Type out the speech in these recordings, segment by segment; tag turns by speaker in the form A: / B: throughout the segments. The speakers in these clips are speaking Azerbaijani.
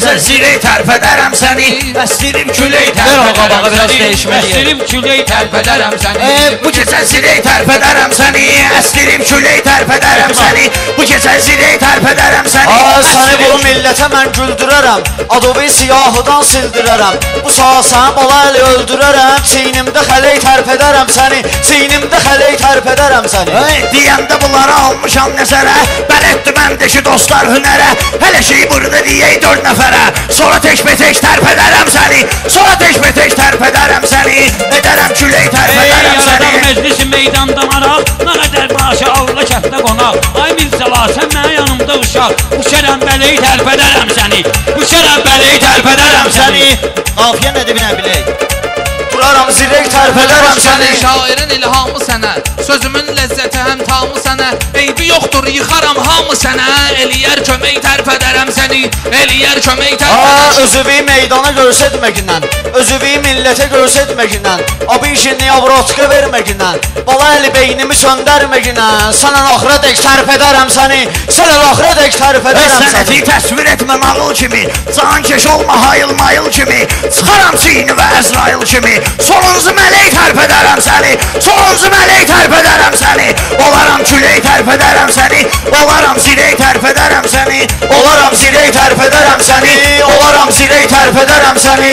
A: keçən zirey tərpədərəm səni. Əsdirim külək tərpədərəm səni. Əsdirim külək tərpədərəm səni. Bu keçən zirey tərpədərəm səni. Əsdirim külək tərpədərəm səni. Bu keçən zirey tərpədərəm səni.
B: Səni bu millətə mən güldürərəm, adovi siyahıdan sildirərəm. Bu saat səni bala əli öldürərəm, çiynimdə xələk tərpədərəm səni. Çiynimdə xələk tərpədərəm səni.
A: Deyəndə bunları almışam nəzərə, bələtdir məndəki dostlar hünərə. Hələ şey burada deyək 4 nəfərə, sonra tək-bətək tərpədərəm səni. Sonra tək-bətək tərpədərəm səni. Edərəm külək tərpədərəm səni.
C: Meclisi meydanda maraq, nə qədər başı ağla kətdə qonaq. Ay Mirzəla, sən mənə yanımda uşaq, bu şərəmbəliyi tərpədərəm səni. Bu şərəmbəliyi tərpədərəm səni.
B: Qafiyə nədir bilən bilək? Duraram zirək tərpədərəm səni.
D: Şairin ilhamı sənə, sözümün ləzzəti həm tamı sənə. Eybi yoxdur, yıxaram hamı sənə. Eliyər kömək tərpədərəm səni. Eliyər kömək tərpədərəm.
B: Özüvi meydana görsətməgindən, özüvi millətə görsətməgindən, abişini avrotka verməgindən, bala əli beynimi söndərməgindən, sənən axıra dək tərpədərəm səni. Sənən axıra dək tərpədərəm səni.
A: Sənəti təsvir etmə nağıl kimi, cankeş olma hayıl mayıl kimi, çıxaram çiyini və Əzrail kimi. Sonuncu mələk tərpədərəm səni. Sonuncu mələk tərpədərəm səni. Olaram külək tərpədərəm səni. Olaram zirək tərpədərəm səni. Olaram zirək tərpədərəm səni. Olaram zirək tərpədərəm səni.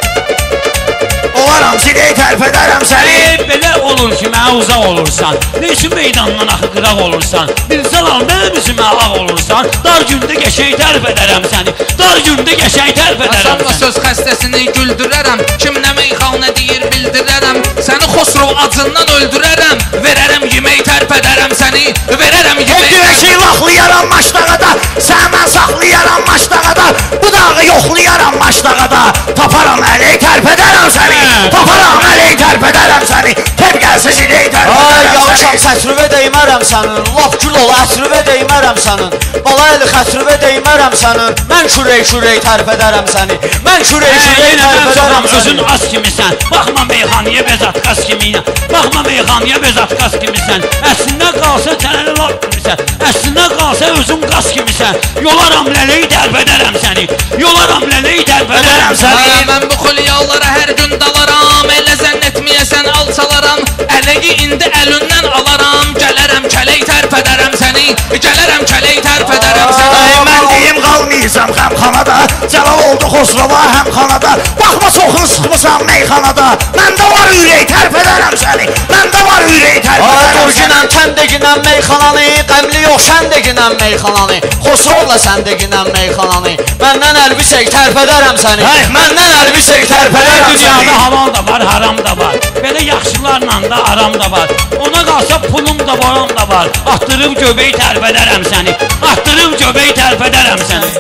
A: Olaram zirək tərpədərəm səni.
C: Belə olur ki, mənə uzaq olursan, neçin meydandan axı qıraq olursan, Mirzəlal, mənim üzümə ağ olursan, dar gündə qəşəng tərpədərəm səni. Dar gündə qəşəng tərpədərəm
D: səni. Söz xəstəsini güldürərəm, kim nə meyxanə deyir bildirərəm. Səni Xosrov acından öldürərəm, verərəm yemək tərpədərəm səni. Verərəm yemək
A: tərpədərəm. Laxlayaram maçdağada, sənə saxlayaram maçdağada, bu dağı yoxlayaram maçdağada. Taparam ələk tərpədərəm səni. Taparam ələk tərpədərəm səni. Tep gəlsə zirək tərpədərəm səni.
B: Yavaşam sətrüvə deymərəm sənin, laf gül ol ətrüvə deymərəm sənin, bala əli xətrüvə deymərəm sənin. Mən kürək tərpədərəm səni. Mən kürək tərpədərəm səni.
C: Özün az kimisən, baxma meyxanıya bezatqaz kimiylə. Baxma meyxanıya bezatqaz kimisən. Əslində qalsa sənəli laf kimisən. Əslində qalsa özün qaz kimisən. Yolaram lələyi tərpədərəm səni. Yolaram lələyi tərpədərəm səni.
D: Mən bu xülyalara hər gün dalaram, elə zənn etməyəsən alçalaram. Ələyi indi əlindən alaram, gələrəm kələk tərpədərəm səni. Gələrəm kələk tərpədərəm səni.
A: Mən deyim qalmayacam xəmxanada, Cəlal oldu Xosrova həmxanada. Baxma çoxun sıxmısan meyxanada, məndə var ürək tərpədərəm səni. Məndə var ürək tərpədərəm səni.
B: Durginən tən deginən meyxananı, qəmli yox şən deginən meyxananı, Xosrovla sən deginən meyxananı. Məndən əlbisək tərpədərəm səni. Məndən əlbisək tərpədərəm səni.
C: Dünyada halal da var, haram da var. Belə yaxşılarla da aram da var. Ona qalsa pulum da varam da var. Atdırıb göbək tərpədərəm səni. Atdırıb göbək tərpədərəm səni.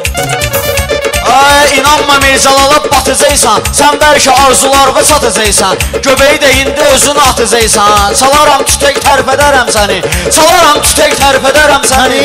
B: İnanma Mirzəlala batacaqsan, sən bəlkə arzularına çatacaqsan. Göbəyi də indi özün atacaqsan. Salaram tütək tərpədərəm səni. Salaram tütək tərpədərəm səni.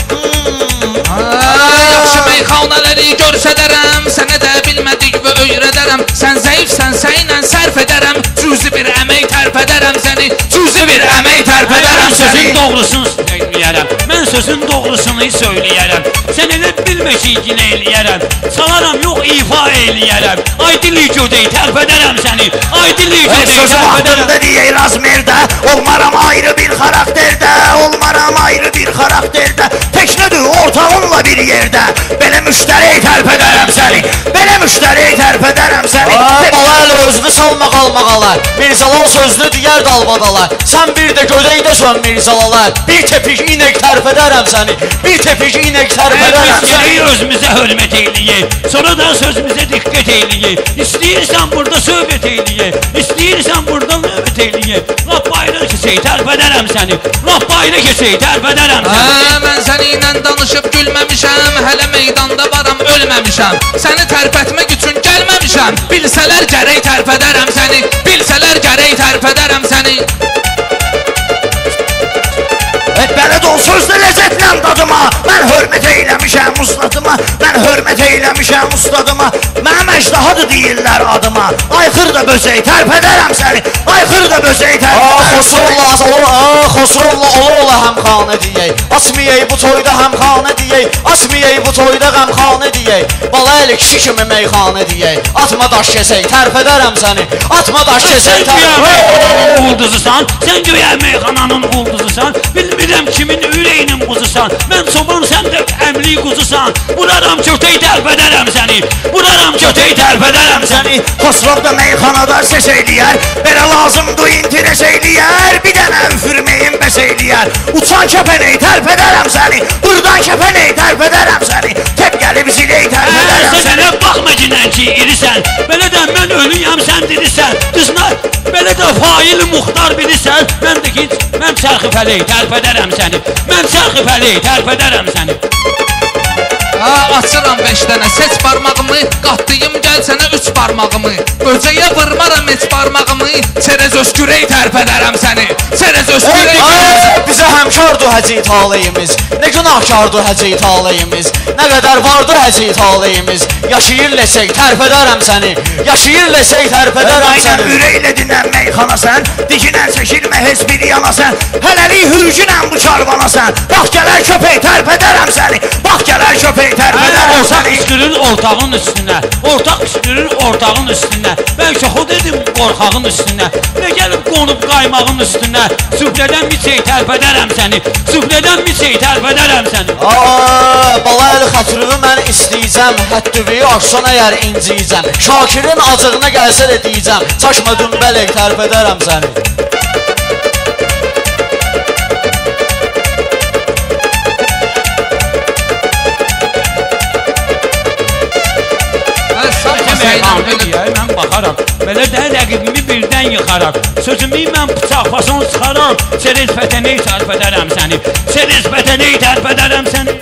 D: Yaxşı meyxanələri görsədərəm, sənə də bilmədik və öyrədərəm. Sən zəifsən, səyinlə sərf edərəm, cüzi bir əmək tərpədərəm səni. Cüzi bir əmək tərpədərəm səni.
C: Sözün doğrusunu söyləyərəm, mən sözün doğrusunu söyləyərəm. Sən elə bilmə ki, yine eləyərəm. Salaram yox, ifa eləyərəm. Ay dili gödək tərpədərəm səni. Ay dili gödək
A: sözü vaxtında deyək razmerdə, olmaram ayrı bir xarakterdə. Olmaram ayrı bir xarakterdə, teknədir ortağınla bir yerdə. Belə müştərək tərpədərəm səni. Belə müştərək tərpədərəm səni.
B: Bala əli özünü salma qalmaqalar, Mirzəlal sözlü digər dalbadalar. Sən bir də gödəkdə sön Mirzəlalar. Bir tepik inək tərpədərəm səni. Bir tepik inək tərpədərəm səni.
C: Özümüzə hörmət eləyək, sonra da sözümüzə diqqət eləyək. İstəyirsən burada söhbət eləyək, istəyirsən burada növbət eləyək. Laf bayra keçək, tərpədərəm səni. Laf bayra keçək, tərpədərəm səni.
D: Mən səninlə danışıb gülməmişəm, hələ meydanda varam, ölməmişəm. Səni tərpətmək üçün gəlməmişəm. Bilsələr gərək tərpədərəm səni. Bilsələr gərək tərpədərəm səni.
A: Belə də o sözlə ləzzətlə bilmirəm dadıma. Mən hörmət eyləmişəm ustadıma. Mən hörmət eyləmişəm ustadıma. Mənim əjdahadır deyirlər adıma. Ayxır da böcək tərpədərəm səni. Ayxır da böcək tərpədərəm.
B: Xosrovla ola həmxanə deyək. Açmayək bu toyda həmxanə deyək. Açmayək bu toyda qəmxanə deyək. Bala əli kişi kimi meyxanə deyək. Atma daş kesək, tərpədərəm səni. Atma daş kesək, tərpədərəm.
C: Ulduzusan, sən güya meyxananın ulduzusan. Bilmirəm kimin ürəyinin quzusan. Mən çoban, sən də əmli quzusan. Vuraram kötək, tərpədərəm səni. Vuraram kötək, tərpədərəm səni.
A: Xosrov da meyxanada ses eyləyər. Belə lazımdır interes eyləyər. Bir dənə üfürməyin bəs eyləyər. Uçan kəpənək tərpədərəm səni. Buradan kəpənək tərpədərəm səni. Tep gəlib zilək tərpədərəm səni.
C: Sənə baxma ginən ki irisən. Belə də mən ölüyəm, sən dirisən. Düzna, belə də fail muxtar bilirsən. Mən də ki, mən çərxi fələk tərpədərəm səni. Mən çərxi fələk tərpədərəm səni.
D: Açıram 5 dənə seç barmağımı, qatlayım gəl sənə 3 barmağımı. Böcəyə vırmaram heç barmağımı, çerez öskürək tərpədərəm səni. Çerez öskürək tərpədərəm.
B: Bizə həmkardır həcit aleyimiz. Nə günahkardır həcit aleyimiz. Nə qədər vardır həcit aleyimiz. Yaşayır lesək tərpədərəm səni. Yaşayır lesək tərpədərəm səni.
A: Ürəklə dinən meyxana sən. Dikinən çəkilmə heç bir yana sən. Hələlik hürgünən bu karvana sən. Bax gələr köpək tərpədərəm səni. Bax gələr köpək tərpədərəm
C: Ortaq
A: səni.
C: qışqırır ortağın üstünə. Ortaq qışqırır ortağın üstünə. Bəlkə xod edim qorxağın üstünə. Və gəlib qonub qaymağın üstünə. Süflədən miçək tərpədərəm səni. Süflədən miçək tərpədərəm səni.
B: Bala əli xətrimi mən istəyəcəm. Həddüvi aşsan əgər inciyəcəm. Şakirin acığına gəlsə də deyəcəm. Çaşma dümbələk tərpədərəm səni.
C: Mən baxaram, belə də rəqibimi birdən yıxaram. Sözümü mən bıçaq fason çıxaram. Çerez fətənək tərpədərəm səni. Çerez fətənək tərpədərəm səni.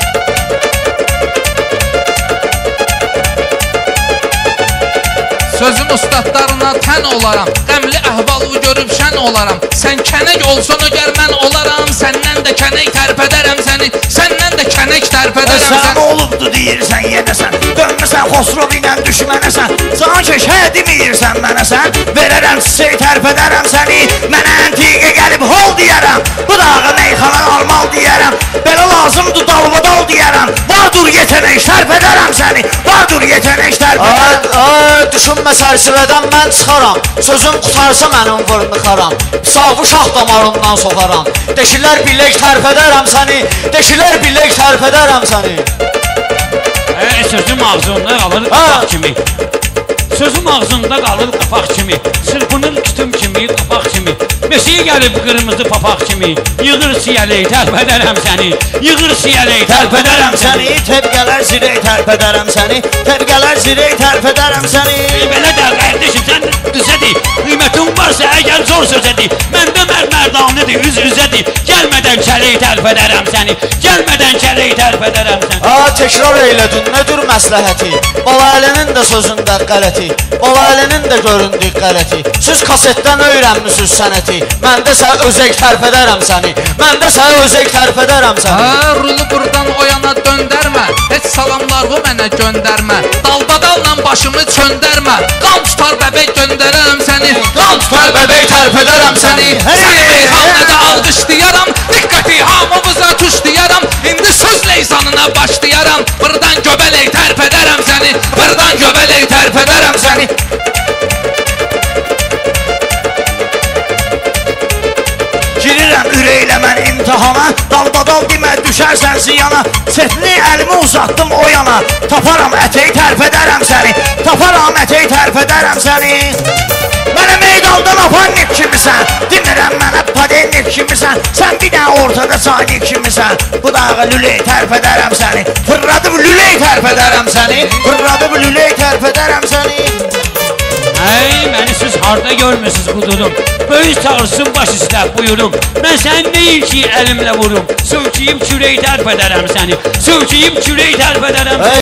D: Sözüm ustadlarına tən olaram. Qəmli əhvalı görüb şən olaram. Sən kənək olsan ögər mən olaram. Səndən də kənək tərpədərəm səni. Səndən də kənək tərpədərəm
A: Sən
D: səni.
A: olubdu deyirsən yenəsən. Dönməsən Xosrov ilə düşmənəsən. Can çək hə deməyirsən mənəsən. Verərəm çiçək tərpədərəm səni. Mənə əntiqə gəlib hol deyərəm. Bu dağı meyxana almal deyərəm. Belə lazımdır dalbadal deyərəm. Vardır yetenek tərpədərəm səni. Vardır yetenek tərpədərəm.
B: Düşünmə sərsivədən mən çıxaram. Sözüm qutarsa mənim vırnıxaram. Sağı şah damarından soxaram. Deşilər bilək tərpədərəm səni. Deşilər bilək tərpədərəm səni.
C: Sözüm ağzında qalır qapaq kimi. Sözüm ağzında qalır qapaq kimi. Sırpınır kütüm kimi, qapaq kimi. Meşəyə gəlib qırmızı papaq kimi. Yığır siyələk tərpədərəm səni. Yığır siyələk tərpədərəm səni.
A: Tepqələr zirək tərpədərəm səni. Tepqələr zirək tərpədərəm səni.
C: Belə də qardeşim, sən düzədir. Qiymətin varsa əgər zor sözədir. Məndə mərdanədir, üz-üzədir. Gəlmədən kələk tərpədərəm səni. Gəlmədən kələk tərpədərəm səni.
B: Təkrar eylədin, nədir məsləhəti? Bala əlinin də sözündə qələti. Bala əlinin də göründük qələti. Siz kasetdən öyrənmişsiniz sənəti. Məndə sən özək tərpədərəm səni. Məndə sən özək tərpədərəm səni.
D: Rulu buradan o yana döndərmə. Heç salamlarımı mənə göndərmə. Dalbadalla başımı çöndərmə. Qan tutar bəbək göndərəm səni. Qan tutar bəbək tərpədərəm səni. Səni meyxanədə alqışlayaram. Diqqəti hamımıza tuşlayaram. İndi söz leysanına başlayaram. Buradan göbələk tərpədərəm səni. Buradan göbələk tərpədərəm səni.
A: Girirəm ürəklə mən imtihana. Dalbadal demə düşərsən ziyana. Setli əlimi uzatdım o yana. Taparam ətək tərpədərəm səni. Taparam ətək tərpədərəm səni. Mənə meydaldan apannik kimisən. Demirəm mənə padennik kimisən. Sən bir dənə ortada çaynik kimisən. Bu dağı lüley tərpədərəm səni. Fırladım lüley tərpədərəm səni. Fırladım lüley tərpədərəm səni.
C: Məni siz harda görmürsünüz qudurum. Böyük çağırsın baş üstə buyurum. Mən sənin deyil ki əlimlə vurum. Söküyüm kürək tərpədərəm səni. Söküyüm kürək tərpədərəm səni.